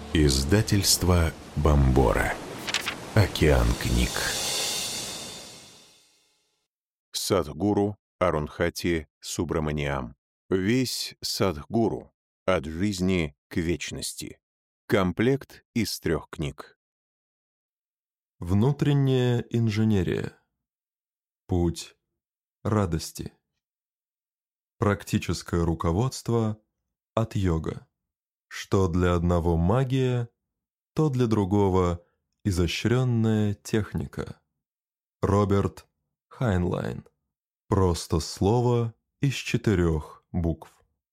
Издательство Бомбора. Океан книг. Садхгуру Арунхати Субраманиам. Весь Садхгуру. От жизни к вечности. Комплект из 3 книг. Внутренняя инженерия. Путь радости. Практическое руководство от йога. Что для одного магия, то для другого изощренная техника. Роберт Хайнлайн. Просто слово из 4 букв.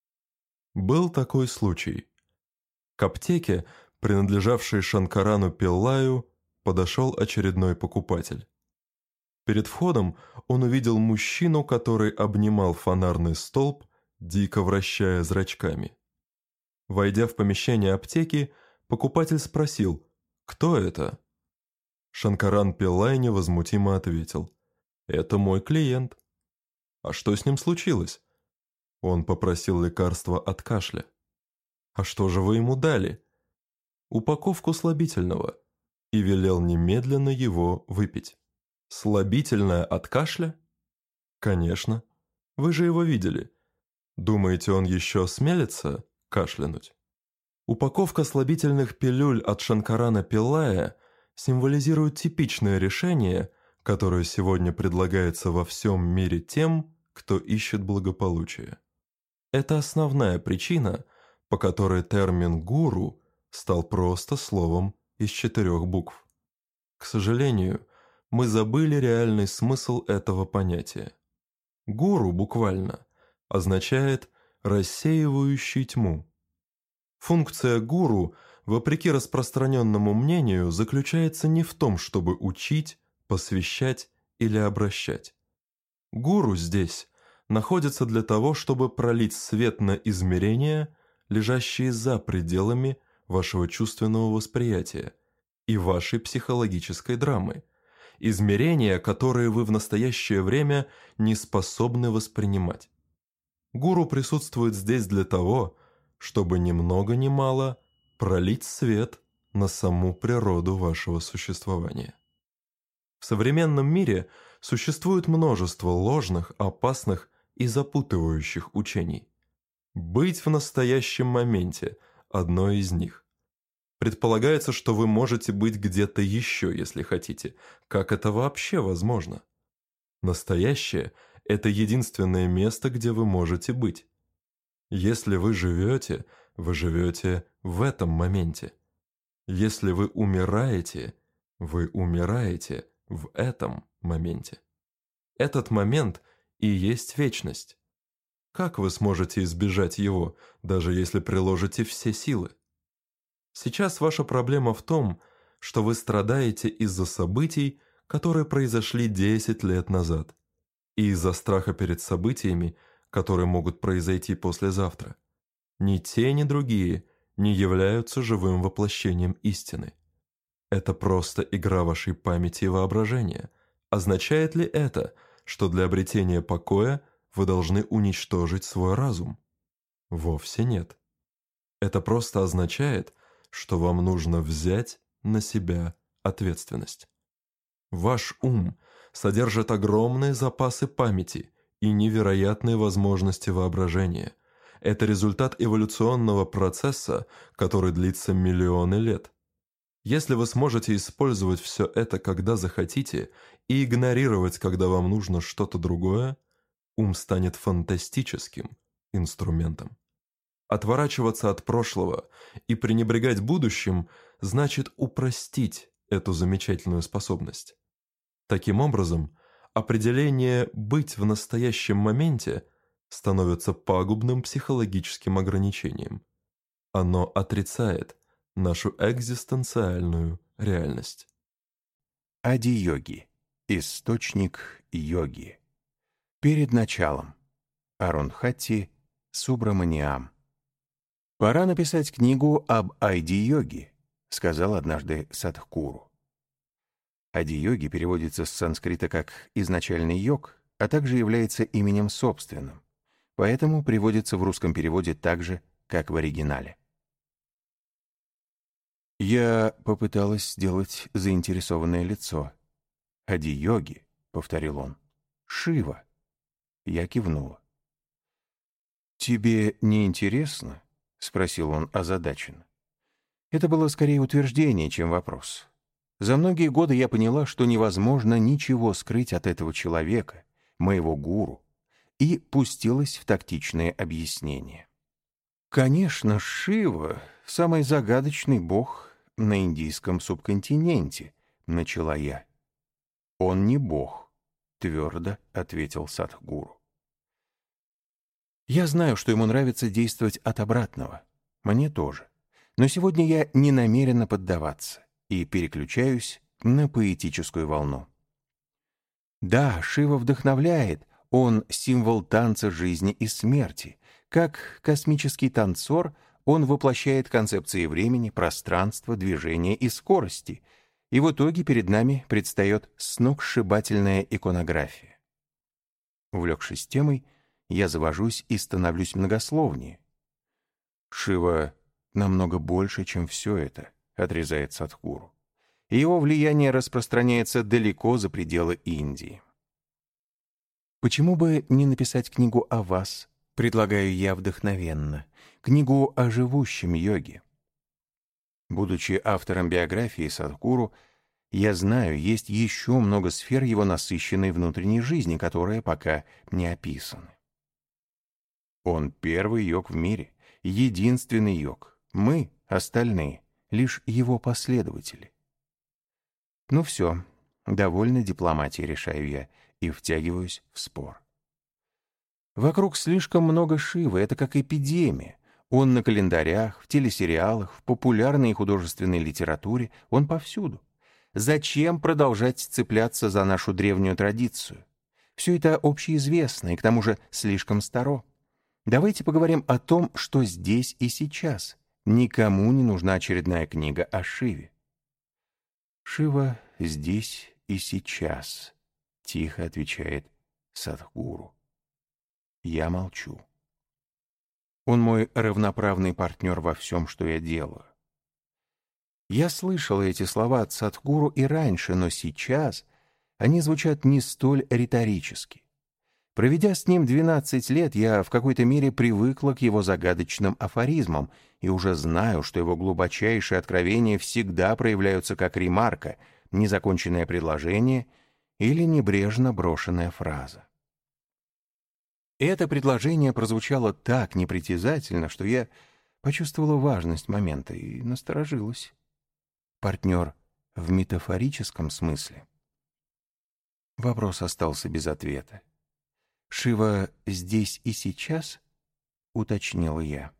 Был такой случай. К аптеке, принадлежавшей Шанкарану Пиллаю, подошел очередной покупатель. Перед входом он увидел мужчину, который обнимал фонарный столб, дико вращая зрачками. Войдя в помещение аптеки, покупатель спросил: «Кто это?» Шанкаран Пиллай невозмутимо ответил: «Это мой клиент». «А что с ним случилось?» Он попросил лекарства от кашля. «А что же вы ему дали?» «Упаковку слабительного», и велел немедленно его выпить. «Слабительное от кашля?» «Конечно. Вы же его видели. Думаете, он еще осмелится кашлянуть?» Упаковка слабительных пилюль от Шанкарана Пиллая символизирует типичное решение, которое сегодня предлагается во всем мире тем, кто ищет благополучие. Это основная причина, по которой термин «гуру» стал просто словом из 4 букв. К сожалению, мы забыли реальный смысл этого понятия. Гуру буквально означает «рассеивающий тьму». Функция гуру, вопреки распространенному мнению, заключается не в том, чтобы учить, посвящать или обращать. Гуру здесь находится для того, чтобы пролить свет на измерения, лежащие за пределами вашего чувственного восприятия и вашей психологической драмы, измерения, которые вы в настоящее время не способны воспринимать. Гуру присутствует здесь для того, чтобы ни много ни мало пролить свет на саму природу вашего существования. В современном мире существует множество ложных, опасных и запутывающих учений. Быть в настоящем моменте – одно из них. Предполагается, что вы можете быть где-то еще, если хотите. Как это вообще возможно? Настоящее – это единственное место, где вы можете быть. Если вы живете в этом моменте. Если вы умираете в этом моменте. Этот момент и есть вечность. Как вы сможете избежать его, даже если приложите все силы? Сейчас ваша проблема в том, что вы страдаете из-за событий, которые произошли 10 лет назад, и из-за страха перед событиями, которые могут произойти послезавтра. Ни те, ни другие не являются живым воплощением истины. Это просто игра вашей памяти и воображения. Означает ли это, что для обретения покоя вы должны уничтожить свой разум? Вовсе нет. Это просто означает, что вам нужно взять на себя ответственность. Ваш ум содержит огромные запасы памяти и невероятные возможности воображения. Это результат эволюционного процесса, который длится миллионы лет. Если вы сможете использовать все это, когда захотите, и игнорировать, когда вам нужно что-то другое, ум станет фантастическим инструментом. Отворачиваться от прошлого и пренебрегать будущим значит упростить эту замечательную способность. Таким образом, определение «быть в настоящем моменте» становится пагубным психологическим ограничением. Оно отрицает нашу экзистенциальную реальность. Ади-йоги. Источник йоги. Перед началом. Арунхати Субраманиам. «Пора написать книгу об Ади-йоге», — сказал однажды Садхгуру. Ади-йоги переводится с санскрита как «изначальный йог», а также является именем собственным, поэтому приводится в русском переводе так же, как в оригинале. Я попыталась сделать заинтересованное лицо. «Ади-йоги», — повторил он. «Шива». Я кивнула. «Тебе не интересно?» — спросил он озадаченно. Это было скорее утверждение, чем вопрос. За многие годы я поняла, что невозможно ничего скрыть от этого человека, моего гуру, и пустилась в тактичные объяснения. Конечно, Шива — самый загадочный бог на индийском субконтиненте, начала я. Он не бог, твердо ответил Садхгуру. Я знаю, что ему нравится действовать от обратного. Мне тоже. Но сегодня я не намерена поддаваться и переключаюсь на поэтическую волну. Да, Шива вдохновляет, он символ танца жизни и смерти. Как космический танцор, он воплощает концепции времени, пространства, движения и скорости, и в итоге перед нами предстает сногсшибательная иконография. Увлекшись темой, я завожусь и становлюсь многословнее. Шива намного больше, чем все это, отрезает Садхгуру. И его влияние распространяется далеко за пределы Индии. Почему бы не написать книгу о вас, предлагаю я вдохновенно, книгу о живущем йоге? Будучи автором биографии Садхгуру, я знаю, есть еще много сфер его насыщенной внутренней жизни, которые пока не описаны. Он первый йог в мире, единственный йог. Мы, остальные, лишь его последователи. Ну все, довольно дипломатии, решаю я, и втягиваюсь в спор. Вокруг слишком много Шивы, это как эпидемия. Он на календарях, в телесериалах, в популярной и художественной литературе, он повсюду. Зачем продолжать цепляться за нашу древнюю традицию? Все это общеизвестно и к тому же слишком старо. Давайте поговорим о том, что здесь и сейчас. Никому не нужна очередная книга о Шиве. Шива здесь и сейчас, тихо отвечает Садхгуру. Я молчу. Он мой равноправный партнер во всем, что я делаю. Я слышал эти слова от Садхгуру и раньше, но сейчас они звучат не столь риторически. Проведя с ним 12 лет, я в какой-то мере привыкла к его загадочным афоризмам и уже знаю, что его глубочайшие откровения всегда проявляются как ремарка, незаконченное предложение или небрежно брошенная фраза. Это предложение прозвучало так непритязательно, что я почувствовала важность момента и насторожилась. Партнер в метафорическом смысле. Вопрос остался без ответа. «Шива здесь и сейчас?» — уточнила я.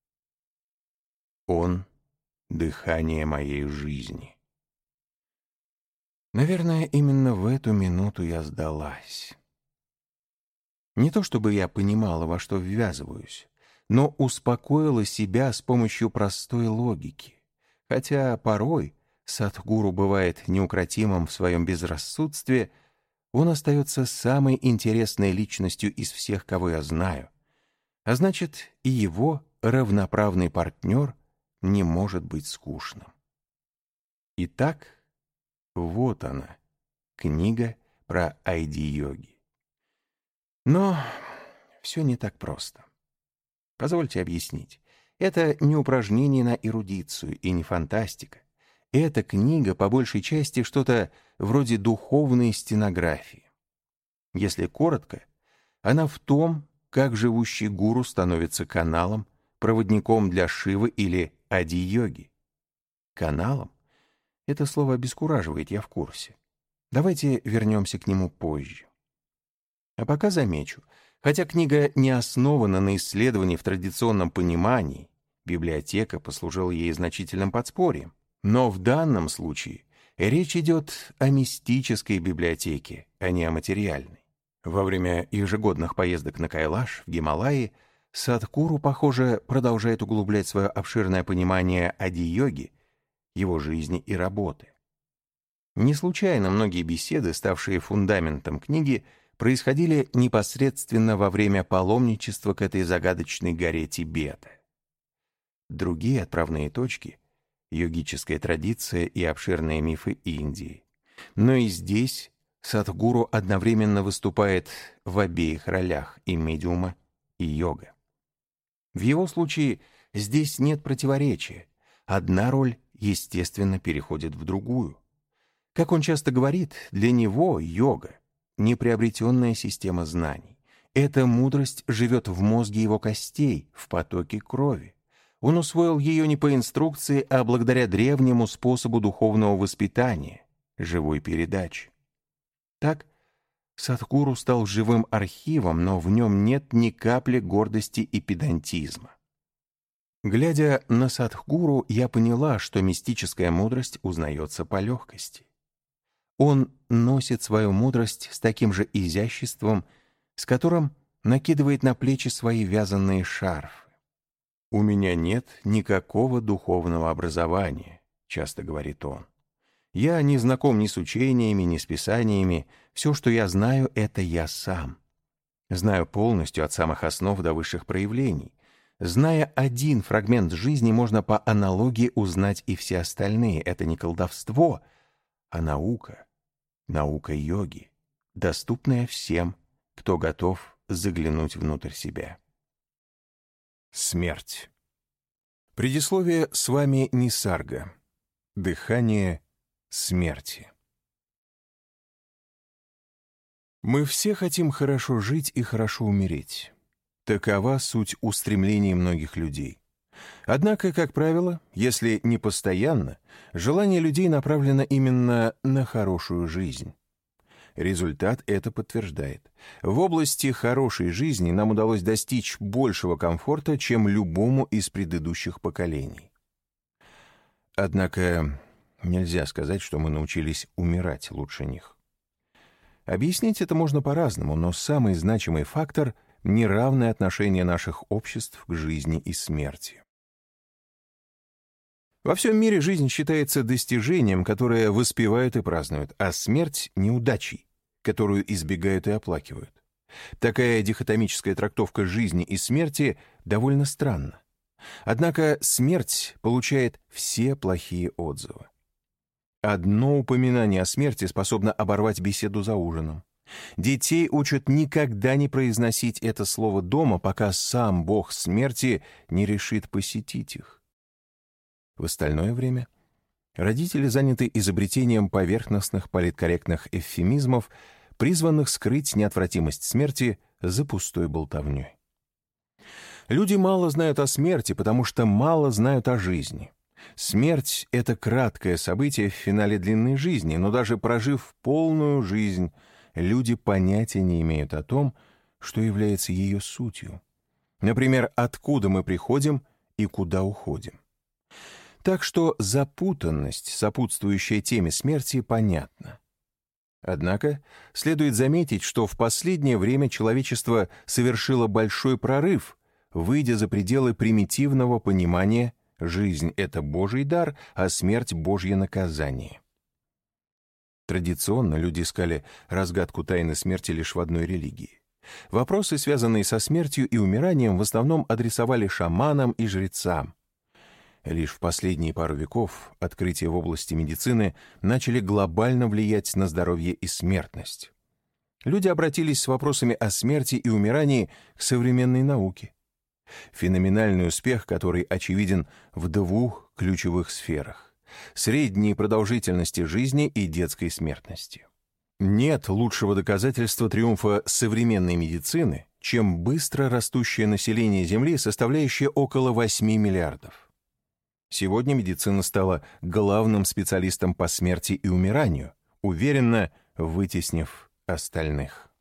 «Он — дыхание моей жизни». Наверное, именно в эту минуту я сдалась. Не то чтобы я понимала, во что ввязываюсь, но успокоила себя с помощью простой логики. Хотя порой Садхгуру бывает неукротимым в своем безрассудстве, он остается самой интересной личностью из всех, кого я знаю. А значит, и его равноправный партнер не может быть скучным. Итак, вот она, книга про айди-йоги. Но все не так просто. Позвольте объяснить. Это не упражнение на эрудицию и не фантастика. Эта книга, по большей части, что-то вроде духовной стенографии. Если коротко, она в том, как живущий гуру становится каналом, проводником для Шивы или ади-йоги. Каналом? Это слово обескураживает, я в курсе. Давайте вернемся к нему позже. А пока замечу, хотя книга не основана на исследовании в традиционном понимании, библиотека послужила ей значительным подспорьем, но в данном случае речь идет о мистической библиотеке, а не о материальной. Во время ежегодных поездок на Кайлаш в Гималаи Садхгуру, похоже, продолжает углублять свое обширное понимание ади-йоги, его жизни и работы. Не случайно многие беседы, ставшие фундаментом книги, происходили непосредственно во время паломничества к этой загадочной горе Тибета. Другие отправные точки йогическая традиция и обширные мифы Индии. Но и здесь Садхгуру одновременно выступает в обеих ролях и медиума, и йога. В его случае здесь нет противоречия. Одна роль, естественно, переходит в другую. Как он часто говорит, для него йога — неприобретенная система знаний. Эта мудрость живет в мозге его костей, в потоке крови. Он усвоил ее не по инструкции, а благодаря древнему способу духовного воспитания, живой передачи. Так, Садхгуру стал живым архивом, но в нем нет ни капли гордости и педантизма. Глядя на Садхгуру, я поняла, что мистическая мудрость узнается по легкости. Он носит свою мудрость с таким же изяществом, с которым накидывает на плечи свои вязаные шарфы. «У меня нет никакого духовного образования», — часто говорит он. «Я не знаком ни с учениями, ни с писаниями. Все, что я знаю, это я сам. Знаю полностью от самых основ до высших проявлений. Зная один фрагмент жизни, можно по аналогии узнать и все остальные. Это не колдовство, а наука. Наука йоги, доступная всем, кто готов заглянуть внутрь себя». Смерть. Предисловие с вами Нисарга. Дыхание смерти. Мы все хотим хорошо жить и хорошо умереть. Такова суть устремлений многих людей. Однако, как правило, если не постоянно, желание людей направлено именно на хорошую жизнь. Результат это подтверждает. В области хорошей жизни нам удалось достичь большего комфорта, чем любому из предыдущих поколений. Однако нельзя сказать, что мы научились умирать лучше них. Объяснить это можно по-разному, но самый значимый фактор — неравное отношение наших обществ к жизни и смерти. Во всем мире жизнь считается достижением, которое воспевают и празднуют, а смерть — неудачей, которую избегают и оплакивают. Такая дихотомическая трактовка жизни и смерти довольно странна. Однако смерть получает все плохие отзывы. Одно упоминание о смерти способно оборвать беседу за ужином. Детей учат никогда не произносить это слово дома, пока сам бог смерти не решит посетить их. В остальное время родители заняты изобретением поверхностных политкорректных эвфемизмов, призванных скрыть неотвратимость смерти за пустой болтовней. Люди мало знают о смерти, потому что мало знают о жизни. Смерть — это краткое событие в финале длинной жизни, но даже прожив полную жизнь, люди понятия не имеют о том, что является ее сутью. Например, откуда мы приходим и куда уходим. Так что запутанность, сопутствующая теме смерти, понятна. Однако следует заметить, что в последнее время человечество совершило большой прорыв, выйдя за пределы примитивного понимания «жизнь — это Божий дар, а смерть — Божье наказание». Традиционно люди искали разгадку тайны смерти лишь в одной религии. Вопросы, связанные со смертью и умиранием, в основном адресовали шаманам и жрецам. Лишь в последние пару веков открытия в области медицины начали глобально влиять на здоровье и смертность. Люди обратились с вопросами о смерти и умирании к современной науке. Феноменальный успех, который очевиден в двух ключевых сферах — средней продолжительности жизни и детской смертности. Нет лучшего доказательства триумфа современной медицины, чем быстро растущее население Земли, составляющее около 8 миллиардов. Сегодня медицина стала главным специалистом по смерти и умиранию, уверенно вытеснив остальных.